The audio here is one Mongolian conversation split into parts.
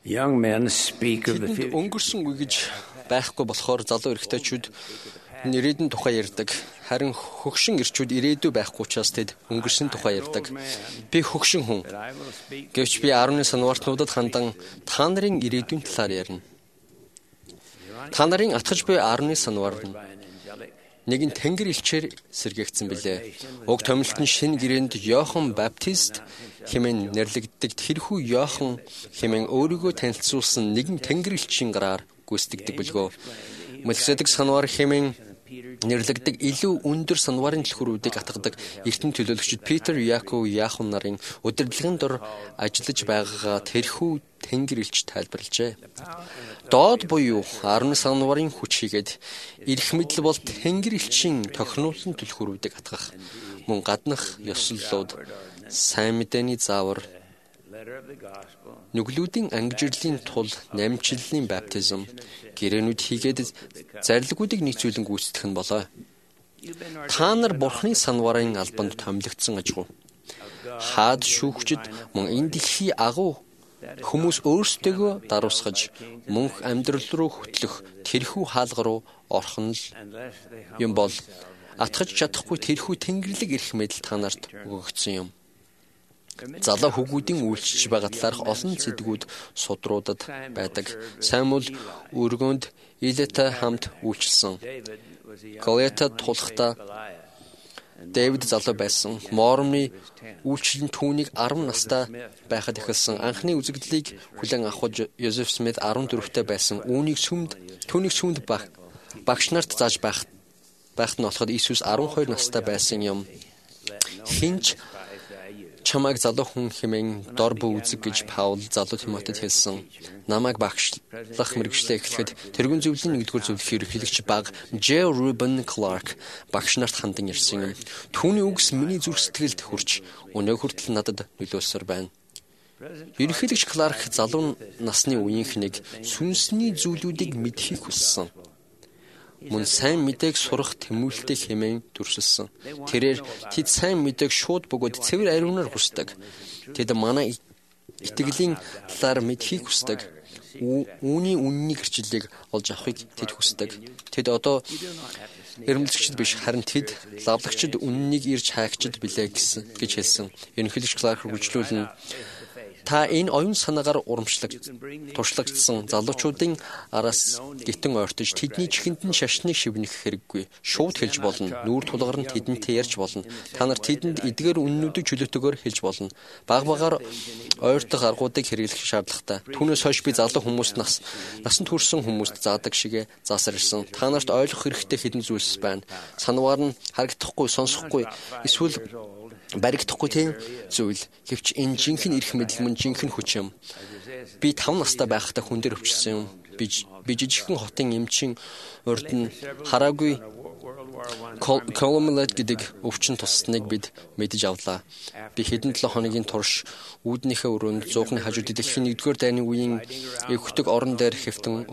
Young men speak of the Тэдэнд future. өнгөрсөн үе гэж байхгүй болохоор залуу эрэгтэйчүүд ирээдүйн тухай ярьдаг. Харин хөгшин эрчүүд ирээдүй байхгүй учраас тэд өнгөрсөн тухай ярьдаг. Би хөгшин хүн. Гэвч би 10-ны санвартнуудад хандан та нарын ирээдүйн талаар ярина. Та нарын атгаж буй 10-ны санвар нэгэн тэнгэр элчээр сэргээгдсэн билээ. Уг томилтын шинэ гэрээнд Йохан Баптист хэмээн нэрлэгддэг тэрхүү Йохан хэмээн өөрийгөө танилцуулсан нэгэн тэнгэр элчийн гараар гүйцэтгэдэг билгөө. Мэлхиседек санвар хэмээн нэрлэгддэг илүү өндөр санварын түлхүүрүүдийг атгадаг эртний төлөөлөгчд Питер, Яков, Яахан нарын удирдлагын дор ажиллаж байгаагаа тэрхүү тэнгэр элч тайлбарлажээ. Доод буюу 10 санварын хүч хийгээд эрх мэдэл бол тэнгэр элчийн тохируулсан түлхүүрүүдийг атгах. Мөн гаднах ёслолууд, сайн мэдээний заавар, нүглүүдийн ангижирлийн тул намжиллын баптизм, гэрээнүүд хийгээд зарлигуудыг нийцүүлэн гүйцэтгэх нь болоо. Та нар Бурхны санварын албанд томилогдсон ажгүй. Хаад шүүгчд мөн энэ дэлхий агуу хүмүүс өөрсдөө даруусгаж мөнх амьдрал руу хөтлөх тэрхүү хаалга руу орох нь юм бол атгаж чадахгүй тэрхүү тэнгэрлэг эрх мэдэл та нарт өгөгдсөн юм. Залуу хүүгүүдийн үйлчилж байгаа талаарх олон зэдгүүд судруудад байдаг. Самуэль өргөнд Илэтэй хамт үйлчилсэн. Голиатад тулахдаа Дэвид залуу байсан. Моормны үйлчлэн түүнийг 10 настай байхад эхэлсэн. Анхны үзэгдлийг хүлээн авах Йозеф Смит 14-тэй байсан. Түүнийг сүмд багш нарт зааж байхад нь болоход Иесус 12 настай байсан юм. Хинч чамайг залуу хүн хэмээн дор бүү үзэг гэж Паул залуу Тимотед хэлсэн. Намайг багшлах мэргэжлээ эхлэхэд тэрүүн зөвлөлийн 1-р зөвлөх ерөнхийлөгч баг J. Reuben Clark багш нарт хандан ирсэн юм. Түүний үгс миний зүрх сэтгэлд хүрч өнөө хүртэл надад нөлөөсөр байна. Ерөнхийлөгч Clark залуу насны үеийнхнийг сүнсний зүйлүүдийг мэдхийг хүссэн. Мөн сайн мэдээг сурах тэмүүлэлтэй хэмээн дүрсэлсэн. Тэрээр тэд сайн мэдээг шууд бөгөөд цэвэр ариунаар хүсдэг. Тэд манай итгэлийн талаар мэдхийг хүсдэг. Үүний үннийг гэрчлэлийг олж авахыг тэд хүсдэг. Тэд одоо эрмэлзэгчд биш, харин тэд лавлагчд үннийг ирж хайгчд билээ гэж хэлсэн. Ерөнхийлөгч Кларк үргэлжлүүлэн та энэ оюун санаагаар туршлагдсан залуучуудын араас гитэн ойртож тэдний чихэнд нь шашныг шивнэх хэрэггүй. Шууд хэлж болно. Нүүр тулгаар нь тэдэнтэй ярьж болно. Та нар тэдэнд эдгээр үннүүдийг чөлөөтэйгээр хэлж болно. Багаар ойртох аргуудыг хэрэглэх шаардлагатай. Түүнээс хойш би залуу хүмүүст насанд хүрсэн хүмүүст заадаг шигэ заасаар ирсэн. Та нарт ойлгох хэрэгтэй хэдэн зүйлс байна. Санваар нь харагдахгүй, сонсохгүй, эсвэл баригдахгүй тийм зүйл. Гэвч энэ жинхэнэ эрх мэдэл мөн жинхэнэ хүч юм. Би 5 настай байхдаа хүн дээр өвчсөн юм. Би жижигхэн хотын эмчийн урд нь хараагүй Коломлет гэдэг өвчин тусныг бид мэдэж авлаа. Би хэдэн 7 хоногийн турш үүднийхээ өрөөнд зуухны хажууд дэлхийн 1-р дайны үеийн өвхтөг орон дээр хэвтэн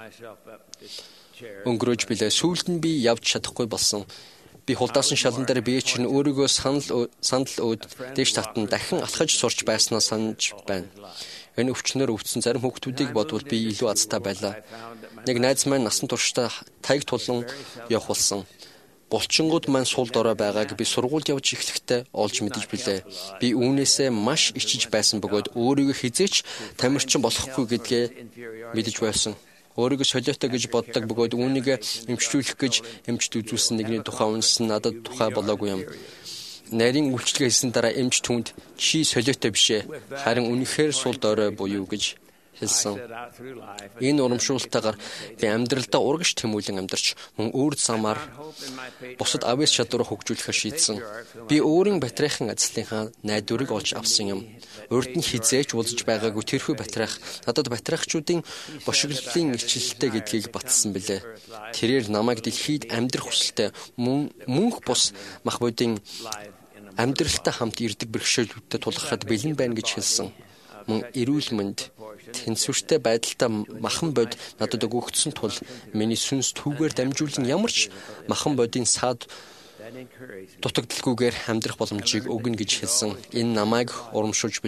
өнгөрөөж билээ. Сүүлд нь би явж чадахгүй болсон. Би хулдаасан шалан дээр бие чинь өөрийгөө сандал өөд дээш татан дахин алхаж сурч байснаа санаж байна. Энэ өвчнөр өвдсөн зарим хүүхдүүдийг бодвол би илүү азтай байлаа. Нэг найз маань насан туршдаа таяг тулан явах болсон. Булчингууд маань сул дорой байгааг би сургуульд явж эхлэхдээ олж мэдэж билээ. Би үүнээсээ маш ичиж байсан бөгөөд өөрийгөө хизээч тамирчин болохгүй гэдгээ мэдэж байсан. Өөрийгөө солиотой гэж боддог бөгөөд үүнийг эмчлүүлэх гэж эмчд үзүүлсэн нэгний тухай унсан надад тухай болоогүй юм. Нарийн үйлчлэгээ хийсэн дараа эмч түнд чи солиотой бишээ. Харин үнэхээр сул дорой буюу гэж хэлсэн. Энэ урамшуултаагаар би амьдралдаа урагш тэмүүлэн амьдарч мөн өөр замаар бусад авьяас чадвараа хөгжүүлэхээр шийдсэн. Би өөрийн батрайхан ажлынхаа найдварыг олж авсан юм. Урд нь хизээч уулзж байгаагүй тэрхүү батрайх надад батрайхчдын бошиглолын илчилэлтэй гэдгийг батсан билээ. Тэрээр намайг дэлхийд амьдрах хүсэлтэй мөнх бус мах бодийн амьдралтай хамт ирдэг бэрхшээлүүдтэй тулгархад бэлэн байна гэж хэлсэн. Мөн эрүүл мэнд тэнцвэртэй байдалтай махан бод надад өгөгдсөн тул миний сүнс түүгээр дамжуулан ямар ч махан бодийн саад дутагдalgүйгээр амьдрах боломжийг өгнө гэж хэлсэн. Энэ намайг урамшуулж билээ.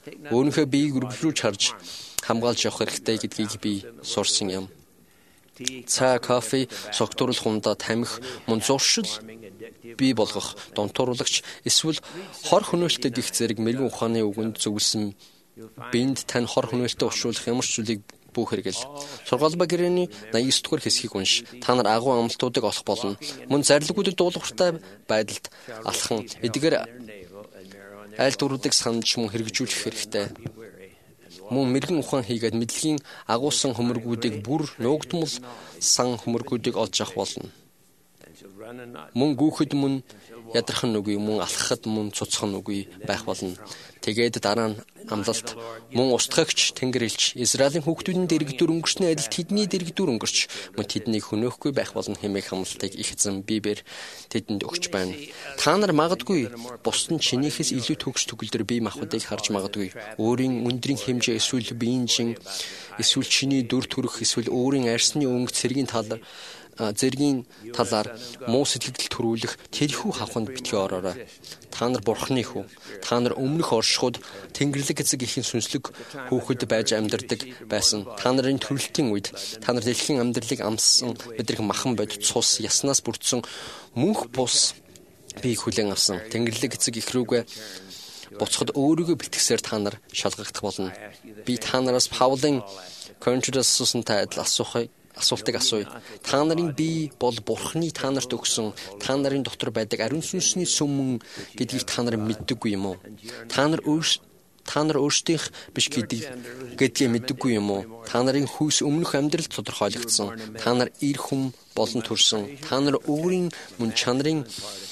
Өөрийнхөө биеийг үргэлжлүүлж харж хамгаалж явах хэрэгтэй гэдгийг би сурсан юм. Цаа, кофе, согтууруулах ундаа тамхи, мөн зуршил бий болгох, донтууруулагч эсвэл хор хөнөөлтөд гих зэрэг мэрэгэн ухааны үгэнд зөвлөсөн биед тань хор хөнөөлтөд оршуулах ямар ч зүйлийг бүү хэрэгэл. Сургаал ба гэрээний 89 дугаар хэсгийг унш. Та нар агуу амлалтуудыг олох болно. Мөн зарлигуудад дуулууртай байдалд алхан эдгээр айл дуруудыг санаж мөн хэрэгжүүлэх хэрэгтэй. Мөн мэрэгэн ухаан хийгээд мэдлэгийн агуулсан хөмөргүүдийг бүр нуугдмал сан хөмөргүүдийг олж авах болно. Мөн гүүхэд мөн ядархан нүгий, мөн алхахад мөн цуцхан нүгий байх болно. Тэгээд дараа нь амлалт мөн устгагч Тэнгэр элч Израилийн хүүхдүүдийн дэрэгдүр өнгөрсний адил тэдний дэрэгдүр өнгөрч мөн тэднийг хөнөөхгүй байх болно хэмээх амлалтыг их эзэн Бибер тэдэнд өгч байна. Та нар магадгүй бусдын чинийхээс илүү төгс төгөлдөр бие махбодыг харж магадгүй. Өөрийн өндрийн хэмжээ эсвэл биеийн жин эсвэл чиний дүр төрх эсвэл өөрийн арьсны өнгө зэргийн талаар муу сэтгэл төрүүлэх тэрхүү хавханд битгий ороорой. Та нар бурхны хүү. Та нар өмнөх оршихуд Тэнгэрлэг эцэг ихийн сүнслэг хүүхэд байж амьдардаг байсан. Та нарын төрөлтийн үед та нар дэлхийн амьдралыг амссан мэдрэх махан бодит цус яснаас бүрдсэн мөнх бус биеийг хүлээн авсан. Тэнгэрлэг эцэг их рүүгээ буцахад өөрийгөө бэлтгэсээр та нар шалгагдах болно. Би та нараас Паулын Контрасусантай адил асуултыг асууя. Та нарын бие бол Бурхны та нарт өгсөн та нарын дотор байдаг ариун сүнсний сүмэн гэдгийг та нар мэддэггүй юм уу? Та нар өөрсдийнх биш гэдгийг мэддэггүй юм уу? Та нарын хүйс өмнөх амьдралд тодорхойлогдсон. Та нар эр хүм болон төрсөн. Та нар өөрийн мөн чанарын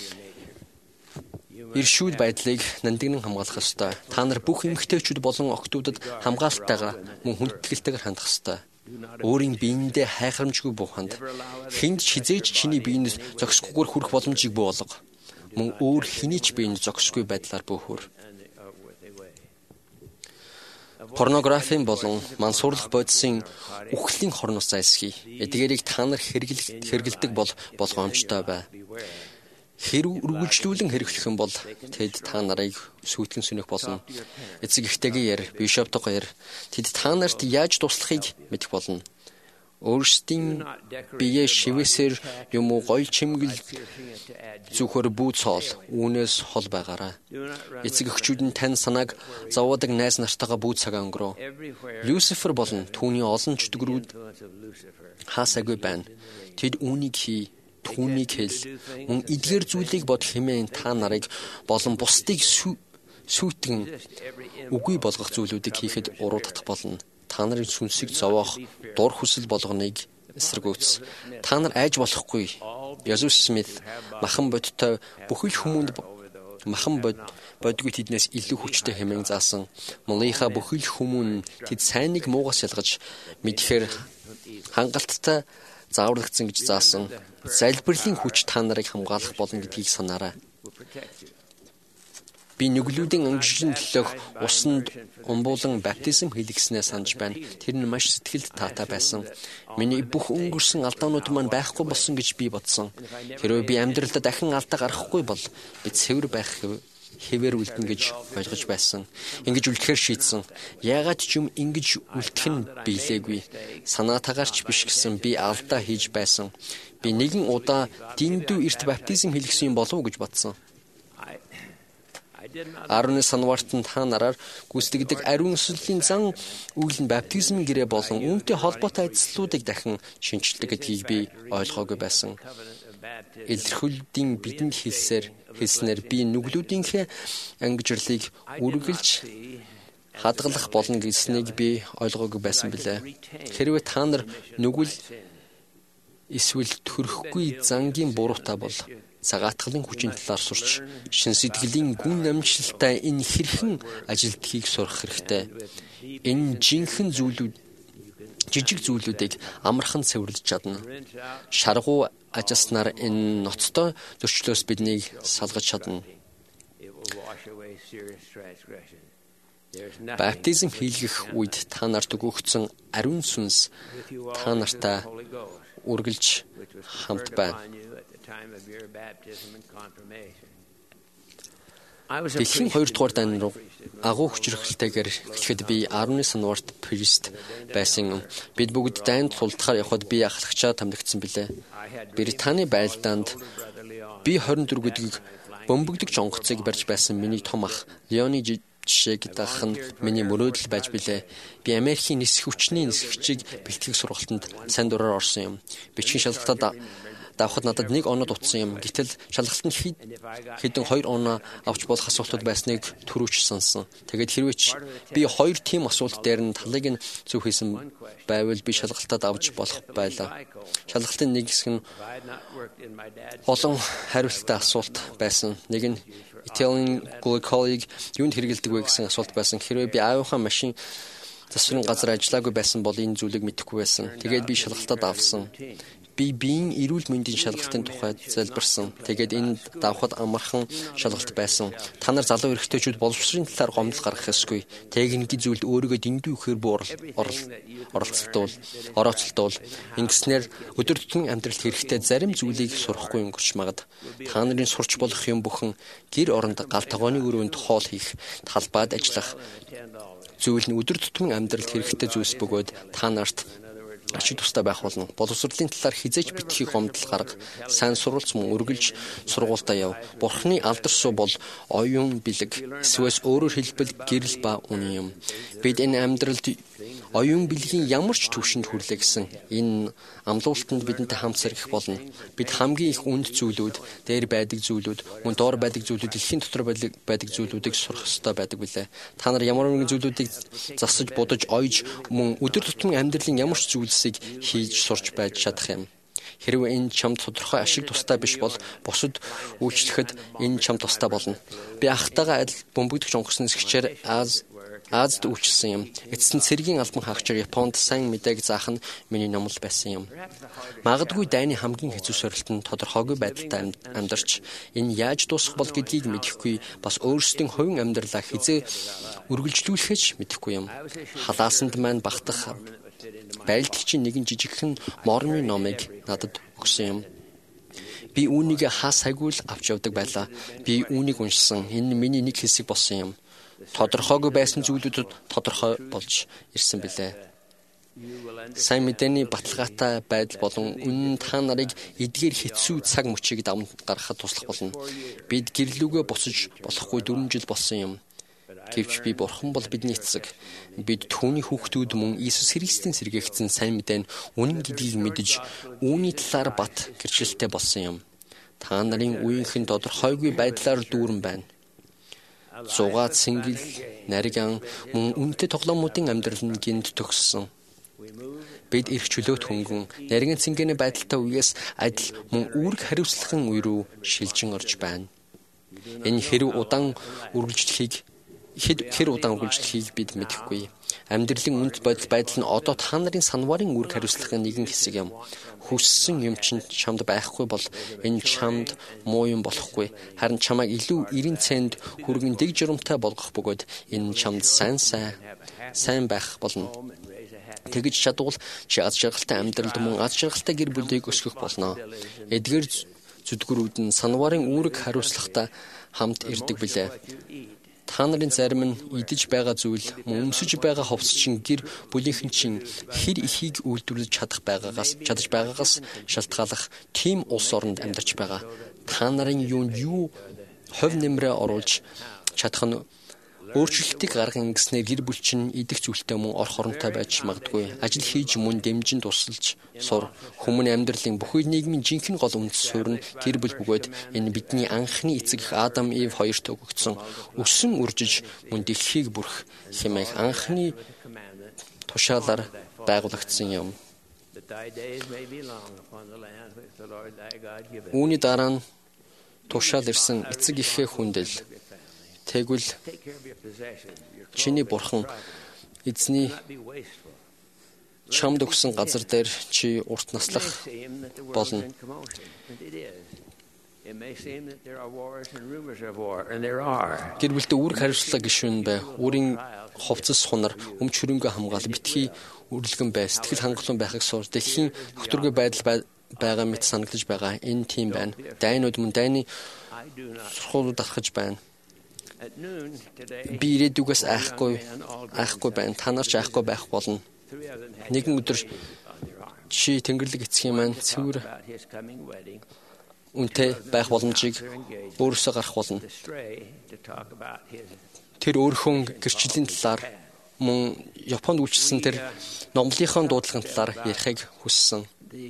иршүүд байдлыг нандинан хамгаалах ёстой. Та нар бүх эмэгтэйчүүд болон охтуудад хамгаалалтайгаар мөн хүндэтгэлтэйгээр хандах ёстой. Өөрийн биендээ хайхрамжгүй бууханд хэнд хизээж чиний биенээс зохисгүйгээр хүрэх боломжийг бий болго. Мөн өөр хэний ч биенд зохисгүй байдлаар бөөхөр. Порнографийн болон мансуурлах бодисын үхлийн хорноос зайлсхий. Эдгээрийг та нар хэрэгэлдэг бол болгоомжтой бай. Хэрв үргэлжлүүлэн хэрэглэх юм бол тэд та нарыг сүйтгэн сүнэх болно. Эцэг эхтэйгээр бишоптойгоор тэд та нарт яаж туслахыг мэдэх болно. Өөрсдийн бие шивэсээр юм уу гоё чимгэл зүхөр бүү цоол үүнээс хол байгаарай. Эцэг эхчүүд нь тань санааг зовоодаг найз нартайгаа бүү цагаа өнгөрөө. Люцифер болон түүний олон чөтгөрүүд хаасаагүй байна. Тэд үүнийг түүнийг хэл мөн эдгээр зүйлийг бод хэмээн та нарыг болон бусдыг сүйтгэн үгүй болгох зүйлүүдийг хийхэд уруу татах болно. Та нарын сүнсийг зовоох дур хүсэл болгоныг эсэргүүц. Та нар айж болохгүй. Язус Смит махан бодтой бүхэл хүмүүнд махан бодгүй тэднээс илүү хүчтэй хэмээн заасан. Монголынхаа бүхэл хүмүүн тэд сайныг муугаас ялгаж мэдхээр хангалттай зааварлагдсан гэж заасан. Залбирлын хүч та нарыг хамгаалах болно гэдгийг санаарай. Би нүглүүдийн ангижлын төлөөх усанд умбуулан баптизм хийлгэснээ санаж байна. Тэр нь маш сэтгэлд таатай байсан. Миний бүх өнгөрсөн алдаанууд маань байхгүй болсон гэж би бодсон. Хэрвээ би амьдралдаа дахин алдаа гаргахгүй бол би цэвэр байх хэвээр үлдэн гэж ойлгож байсан. Ингэж үлдэхээр шийдсэн. Яагаад ч юм ингэж үлдэх нь биелээгүй. Санаатаагаарч биш гэсэн би алдаа хийж байсан. Би нэгэн удаа дэндүү эрт баптизм хийлгэсэн юм болов уу гэж бодсон. 10 санварт нь та нараар гүйцэтгэдэг ариун сүнсийн зан үйл нь баптизмын гэрээ болон үүнтэй холбоотой ажлуудыг дахин шинжилдэг гэдгийг би ойлгоогүй байсан. Илэрхийллийн бидэнд хэлснээр би нүглүүдийнхээ ангижрлыг үргэлж хадгалах болно гэснийг би ойлгоогүй байсан билээ. Хэрвээ та нар нүгэл эсвэл төрөхгүй зангийн буруутай бол цагаатгалын хүчин талаар сурч шин сэтгэлийн гүн амжилттай энэ хэрхэн ажилтгийг сурах хэрэгтэй. Энэ жижиг зүйлүүдийг амархан цэвэрлэж чадна. Шаргуу ажаснаар энэ ноцтой зөрчлөөс биднийг салгаж чадна. Баптизм хийлгэх үед та нарт өгөгдсөн ариун сүнс та нартай үргэлж хамт байна. Дэлхийн 2 дугаар дайн руу агуу хүчирхэлтэйгээр эхлэхэд би 10-ны санварт прист байсан. Бид бүгд дайнд тулдахаар явхад би ахлагчаа тамлагдсан билээ. Британий байлдаанд би 24 гэдгийг бөмбөгдөгч онгоцыг барьж байсан миний том ах Леоны жишээг даах нь миний мөрөөдөл байж билээ. Би Америкийн нисэх хүчний нисгэгчийг бэлтгэх сургалтанд сайн дураар орсон юм. Бичгийн шалгалтад давхад надад 1 оноод утсан юм. Гэтэл шалгалтанд хэдэн 2 оноо авч болох асуултууд байсныг түрүүч сансан. Тэгээд хэрвээ би 2 тийм асуулт дээр нь талыг нь зөв хийсэн байвал би шалгалтад авч болох байлаа. Шалгалтын нэг хэсэг нь олон хариулттай асуулт байсан. Нэг нь Italian glycolыг юунд хэрэгэлдэг вэ гэсэн асуулт байсан. Хэрвээ би аавынхаа машин засварын газар ажиллаагүй байсан бол энэ зүйлийг мэдэхгүй байсан. Тэгээд би шалгалтад авсан. Би биеийн эрүүл мэндийн шалгалтын тухай залбирсан. Тэгээд энэ давхад амархан шалгалт байсан. Та нар залуу эрэгтэйчүүд боловсрын талаар гомдол гаргах ёсгүй. Техникийн зүйлд өөрийгөө дэндүү ихээр орооцолтуул. Ингэснээр өдөр тутмын амьдралд хэрэгтэй зарим зүйлийг сурахгүй өнгөрч магад. Та нарын сурч болох юм бүхэн гэр оронд гал тогооны өрөөнд хоол хийх, талбайд ажиллах зүйл нь өдөр тутмын амьдралд хэрэгтэй зүйлс бөгөөд та нарт ачиг тустай байх болно. Боловсролын талаар хизээж битгий гомдол гарга. Сайн сурвалж мөн үргэлж сургуультаа яв. Бурхны алдар суу бол оюун бэлэг. Эсвэл өөрөөр хэлбэл гэрэл ба үнэн юм. Бид энэ амьдралд оюун бэлгийн ямар ч түвшинд хүрлээ гэсэн энэ амлуултанд бидэнтэй хамт сэргэх болно. Бид хамгийн их үнд зүйлүүд, дээр байдаг зүйлүүд, мөн доор байдаг зүйлүүд, дэлхийн дотор байдаг зүйлүүдийг сурах ёстой байдаг билээ. Та нар ямар нэгэн зүйлүүдийг засаж, будаж, ойж, мөн өдөр тутмын амьдралын ямар ч зүйлсийг хийж сурч байж чадах юм. Хэрвээ энэ чамд тодорхой ашиг тустай биш бол бусад үйлчлэхэд энэ чамд тустай болно. Би ахтайгаа адил бөмбөгдөгч онгоцны нисгчээр Азад үйлчилсэн юм. Эцэст нь цэргийн албан хаагчаар Японд сайн мэдээг заах нь миний номлол байсан юм. Магадгүй дайны хамгийн хэцүү сорилт нь тодорхойгүй байдалтай амьдарч энэ яаж дуусах бол гэдгийг мэдэхгүй бас өөрсдийн хувийн амьдралаа хизээ үргэлжлүүлэхэж мэдэхгүй юм. Халаасанд маань багтах байлдагчийн нэгэн жижигхэн морны номыг надад өгсөн юм. Би үүнийг хаа сайгүй л авч явдаг байлаа. Би үүнийг уншсан. Энэ миний нэг хэсэг болсон юм. Тодорхойгүй байсан зүйлүүд тодорхой болж ирсэн билээ. Сайн мэдээний баталгаатай байдал болон үнэн та нарыг эдгээр хэцүү цаг мөчийг даван гаргахад туслах болно. Бид гэрлүүгээ буцаж болохгүй 4 жил болсон юм. Гэвч би Бурхан бол бидний эцэг. Бид түүний хүүхдүүд мөн Иесус Христийн сэргээгдсэн сайн мэдээ нь үнэн гэдгийг мэдэж үүний талаар бат гэрчлэлтэй болсон юм. Та нарын үеийнхэн тодорхойгүй байдлаар дүүрэн байна. Зугаад сэнгэл, нариган мөн үнэтэй тоглоомуудын амьдрал нь гинт төгссөн. Бид их чөлөөт хөнгөн, нариган цэнгэний байдалтай үеэс адил мөн үүрэг хариуцлагын үе рүү шилжин орж байна. Энэ хэр удаан үргэлжлэхийг бид мэдэхгүй. Амьдралын үнд байдал нь одоо та нарын санварын үүрэг хариуцлагын нэгэн хэсэг юм. Хүссэн юм чинь чамд байхгүй бол энэ чамд муу юм болохгүй. Харин чамайг илүү эрен цэнд хүргэн дэг журамтай болгох бөгөөд энэ чамд сайн байх болно. Тэгж чадвал чи аз жаргалтай амьдралд мөн аз жаргалтай гэр бүлийг өсгөх болно. Эдгээр зүдгэрүүд нь санварын үүрэг хариуцлагатай хамт ирдэг билээ. Та нарын зарим нь идэж байгаа зүйл, мөн өмсөж байгаа хувцс чинь гэр бүлийнхэн чинь хэр ихийг үйлдвэрлэж чадж байгаагаас шалтгаалах тийм улс оронд амьдарч байгаа. Та нарын юу хувь нэмрээ оруулж чадах нь өөрчлөлтийг гарган ингэснээр гэр бүл чинь идэх зүйлтэй мөн орох оронтой байж магадгүй. Ажил хийж мөн дэмжин тусалж сур. Хүмүүний амьдралын бүхий нийгмийн жинхэнэ гол үндэс суурь нь гэр бүл бөгөөд энэ бидний анхны эцэг Адам Ив хоёрт өгөгдсөн өссөн үржиж мөн дэлхийг бүрх хэмээх анхны тушаалаар байгуулагдсан юм. Үүний дараа нь тушаал ирсэн эцэг ихээ хүндэл. Тэгвэл чиний бурхан эзний чамд өгсөн газар дээр чи урт наслах болно. Гэр бүлтэй үүрэг хариуцлага гишүүн бай. Өөрийн хувцас хунар, өмч хөрөнгө хамгаал, битгий үргэлгэн бай. Сэтгэл хангалуун байхыг сур. Дэлхийн докторгүй байдал байгаа мэт санагдаж байгаа. Энэ тийм байна. Дайнууд мөн дайны сургуулиуд дарахж байна. Би ирээдүгээс айхгүй байна. Та нар ч айхгүй байх болно. Нэгэн өдөр чи Тэнгэрлэг эцгийн маань цэвэр үнэтэй байх боломжийг өөрөөсөө гарах болно. Тэр өөрхөн гэрчлэлийн талаар мөн Японд үйлчилсэн тэр номлынхон дуудлагын талаар ярихыг хүссэн.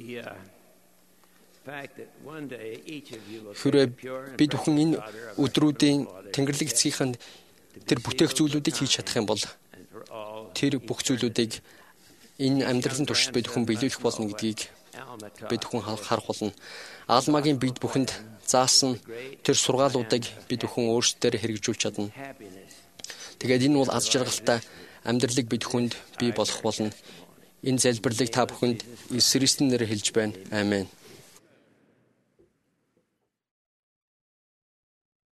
Хэрвээ бид бүхэн энэ өдрүүдийн Тэнгэрлэг эцгийнхэн тэр бүтээх зүйлүүдийг хийж чадах юм бол тэр бүх зүйлүүдийг энэ амьдралын туршид бид бүхэн биелүүлэх болно гэдгийг бид бүхэн харах болно. Алмагийн бид бүхэнд заасан тэр сургаалуудыг бид бүхэн өөрсдөө хэрэгжүүлж чадна. Тэгээд энэ бол аз жаргалтай амьдралыг бид бүхэнд бий болгох болно. Энэ залбирлыг та бүхэнд Иесус Христосийн нэрээр хэлж байна. Аамен.